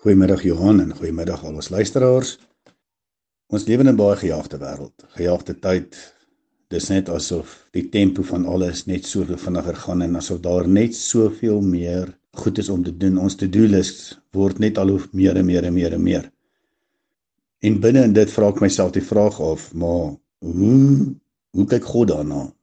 Goeiemiddag Johan en goeiemiddag al ons luisteraars. Ons lewe in 'n baie gejaagde wêreld. Gejaagde tyd. Dis net asof die tempo van alles net so vinniger gaan en asof daar net soveel meer goed is om te doen. Ons to-do-list word net al hoe meer en meer en meer en meer. En binne in dit vra ek myself die vraag af, maar hoe kyk God daarna?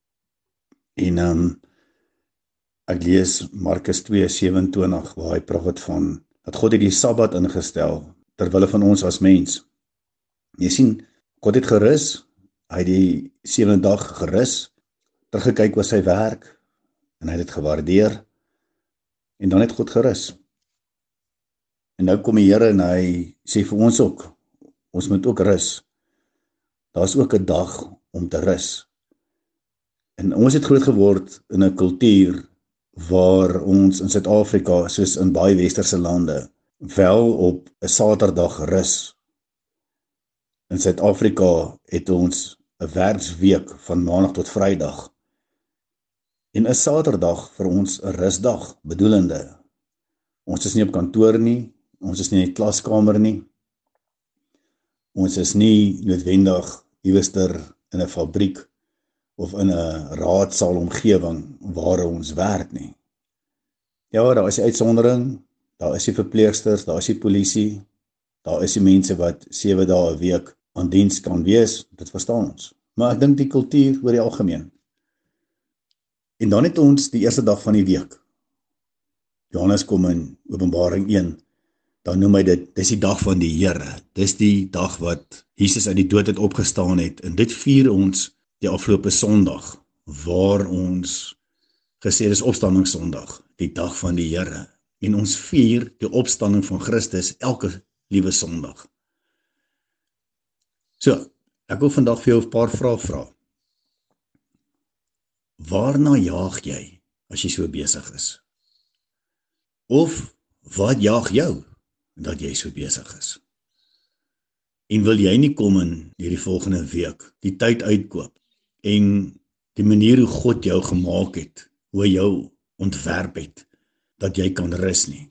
En ek lees Markus 2:27 waar hy praat van dat God het die Sabbat ingestel terwille van ons as mens. Jy sien, God het gerus, hy het die 7de dag gerus, teruggekyk oor sy werk en hy het dit gewaardeer en dan het God gerus. En nou kom die Here en hy sê vir ons ook, ons moet ook rus. Daar's ook 'n dag om te rus. En ons het groot geword in 'n kultuur waar ons in Suid-Afrika, soos in baie westerse lande, wel op 'n Saterdag rus. In Suid-Afrika het ons 'n werksweek van Maandag tot Vrydag. En 'n Saterdag vir ons 'n rusdag, bedoelende. Ons is nie op kantoor nie, ons is nie in die klaskamer nie. Ons is nie noodwendig iewester in 'n fabriek of in 'n raadsaal omgewing waar ons werk nie. Ja, daar is die uitsondering, daar is die verpleegsters, daar is die polisie, daar is die mense wat 7 dae 'n week aan diens kan wees, dit verstaan ons. Maar ek dink die kultuur oor die algemeen. En dan het ons die eerste dag van die week. Johannes kom in Openbaring 1, dan noem hy dit, dis die dag van die Here. Dis die dag wat Jesus uit die dood het opgestaan het, en dit vier ons die afgelope Sondag, waar ons gesê dis opstandingssondag, die dag van die Here. En ons vier die opstanding van Christus elke liewe Sondag. So, ek wil vandag vir jou 'n paar vrae vra. Waarna jaag jy as jy so besig is? Of wat jaag jou dat jy so besig is? En wil jy nie kom in hierdie volgende week die tyd uitkoop en die manier hoe God jou gemaak het, hoe hy jou ontwerp het, dat jy kan rus nie?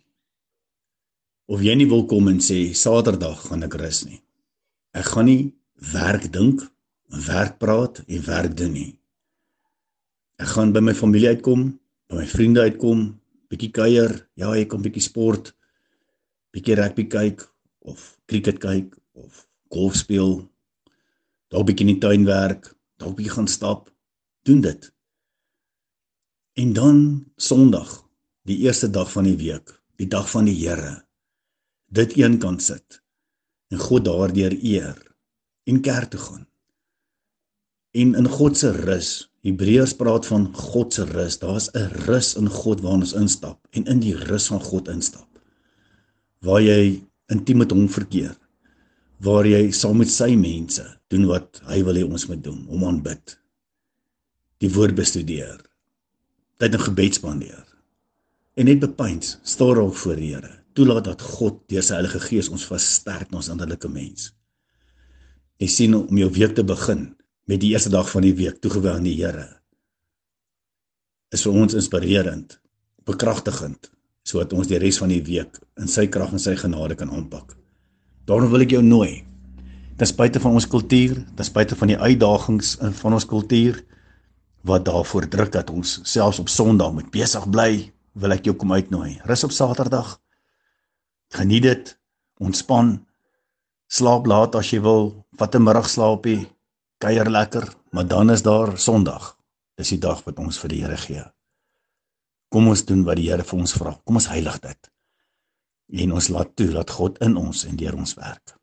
Of jy nie wil kom en sê, Saterdag gaan ek rus nie. Ek gaan nie werk dink, werk praat en werk doen nie. Ek gaan by my familie uitkom, by my vriende uitkom, bietjie kuier, ja, ek kan bietjie sport, bietjie rugby kyk, of cricket kyk, of golf speel, dalk bietjie in die tuin werk, dalk bietjie gaan stap, doen dit. En dan Sondag, die eerste dag van die week, die dag van die Here, dit een kan sit, en God daardeur eer, en kerk toe gaan. En in God se rus, Hebreërs praat van God se rus, daar is 'n rus in God waar ons instap, en in die rus van God instap, waar jy intiem met hom verkeer, waar jy saam met sy mense doen wat hy wil hê ons moet doen, hom aanbid, die woord bestudeer, tyd in gebed spandeer, en net bepeins, stil raak voor die Here, toelaat dat God deur sy Heilige Gees ons versterk in ons innerlike mens. Jy sien, om jou week te begin, met die eerste dag van die week, toegewy aan die Here, is vir ons inspirerend, bekragtigend, sodat ons die res van die week in sy krag en sy genade kan aanpak. Daarom wil ek jou nooi, ten spyte van ons kultuur, ten spyte van die uitdagings van ons kultuur, wat daarvoor druk dat ons selfs op Sondag moet besig bly, wil ek jou kom uitnooi. Rus op Saterdag, geniet dit, ontspan, slaap laat as jy wil, vat 'n middagslaapie, kuier lekker, maar dan is daar Sondag. Dis die dag wat ons vir die Here gee. Kom ons doen wat die Here vir ons vra. Kom ons heilig dit. En ons laat toe dat God in ons en deur ons werk.